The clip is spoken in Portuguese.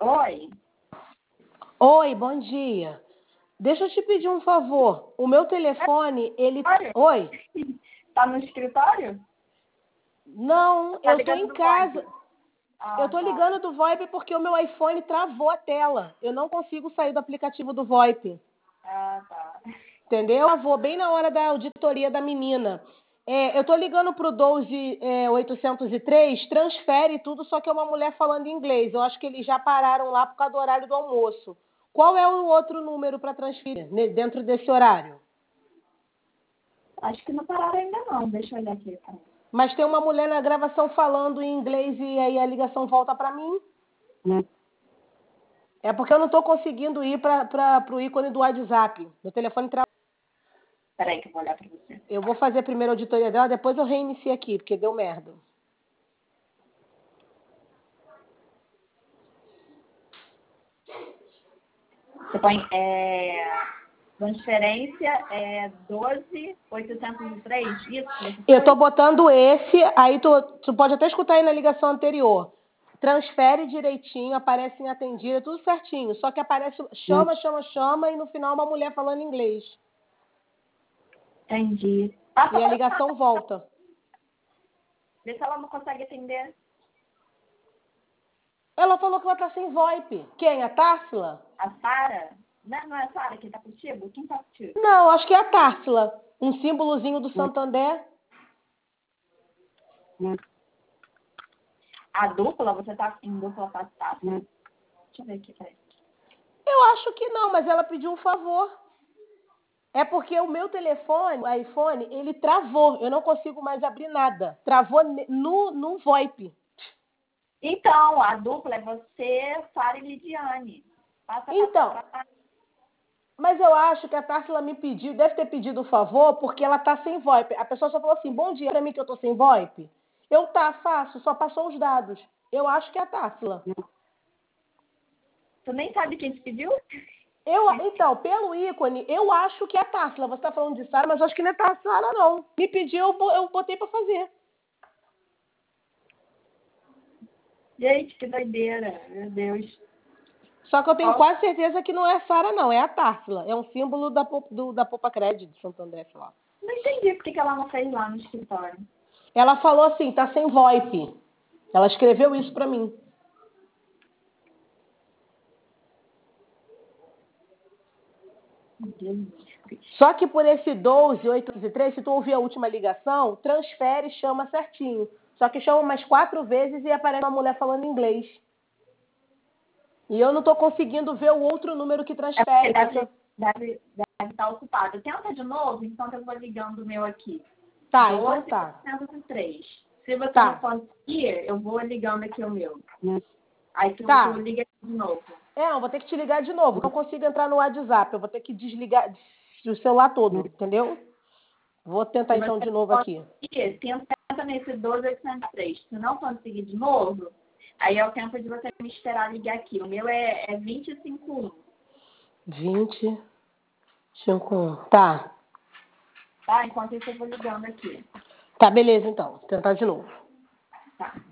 Oi. Oi, bom dia. Deixa eu te pedir um favor. O meu telefone, ele... Oi? Tá no escritório? Não, Tá eu tô ligando em do casa. VoIP? Eu tô Tá. ligando do VoIP porque o meu iPhone travou a tela. Eu não consigo sair do aplicativo do VoIP. Tá. Entendeu? Travou bem na hora da auditoria da menina. Eu tô ligando pro 12803, transfere tudo, só que é uma mulher falando inglês. Eu acho que eles já pararam lá por causa do horário do almoço. Qual é o outro número para transferir dentro desse horário? Acho que não pararam ainda não. Deixa eu olhar aqui. Mas tem uma mulher na gravação falando em inglês e aí a ligação volta para mim. É porque eu não estou conseguindo ir para o ícone do WhatsApp. Meu telefone trava. Peraí que eu vou olhar pra você. Eu vou fazer a primeira auditoria dela, depois eu reinicio aqui, porque deu merda. Você põe transferência 12.803, isso que você Eu tô foi? botando esse, aí tu pode até escutar aí na ligação anterior. Transfere direitinho, aparece em atendida, tudo certinho. Só que aparece chama, chama, chama e no final uma mulher falando inglês. Entendi. E a ligação volta. Vê se ela não consegue atender. Ela falou que ela tá sem VoIP. Quem? A Társila? A Sara? Não é a Sara que tá contigo? Quem tá contigo? Não, acho que é a Társila. Um símbolozinho do Santander. A dupla, você tá em dupla com a Sara? Deixa eu ver aqui, peraí. Eu acho que não, mas ela pediu um favor. É porque o meu telefone, o iPhone, ele travou. Eu não consigo mais abrir nada. Travou no VoIP. Então, a dupla é você, Sara e Lidiane. Passa Então, pra... mas eu acho que a Társila me pediu, deve ter pedido o favor, porque ela tá sem VoIP. A pessoa só falou assim, bom dia pra mim que eu tô sem VoIP. Eu faço, só passou os dados. Eu acho que é a Társila. Tu nem sabe quem te pediu? Então, pelo ícone, eu acho que é a Társila. Você tá falando de Sara, mas eu acho que não é Sara, não. Me pediu, eu botei pra fazer. Gente, que doideira. Meu Deus. Só que eu tenho quase certeza que não é a Sara, não. É a Társila. É um símbolo da Poupa Crédito de Santo André, sei lá. Não entendi por que ela não fez lá no escritório. Ela falou assim, tá sem VoIP. Ela escreveu isso pra mim. Meu Deus. Só que por esse 12803, se tu ouvir a última ligação, transfere e chama certinho. Só que chama umas 4 vezes e aparece uma mulher falando inglês. E eu não tô conseguindo ver o outro número que É porque transfere. deve estar ocupado. Tenta de novo, enquanto eu vou ligando o meu aqui. Tá, então tá. 12.803. Se você não Tá. conseguir, eu vou ligando aqui o meu. Aí tu Tá. liga de novo. Eu vou ter que te ligar de novo. Não consigo entrar no WhatsApp. Eu vou ter que desligar o celular todo, entendeu? Vou tentar Se então você de novo não aqui. conseguir, tenta nesse 12.803. Se não conseguir de novo, aí é o tempo de você me esperar ligar aqui. O meu é 25.1. 25. Tá. Tá? Enquanto isso eu vou ligando aqui. Tá, beleza então. Vou tentar de novo. Tá.